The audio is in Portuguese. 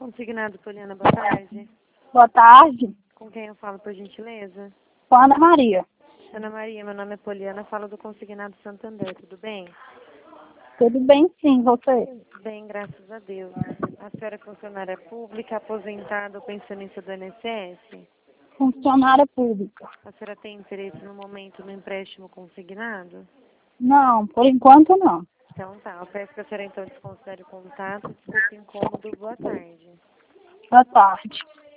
Consignado Poliana, boa tarde. Boa tarde, Com quem eu falo, por gentileza? com a Ana Maria. Ana Maria, meu nome é Poliana, falo do Consignado Santander, tudo bem? Tudo bem sim, você? Bem, graças a Deus. A senhora é funcionária pública, aposentada ou pensionista do INSS? Funcionária pública. A senhora tem interesse no momento no empréstimo consignado? Não, por enquanto não. Então tá, eu peço que a senhora então desconsidere o contato, desculpe o incômodo, boa tarde. Boa tarde.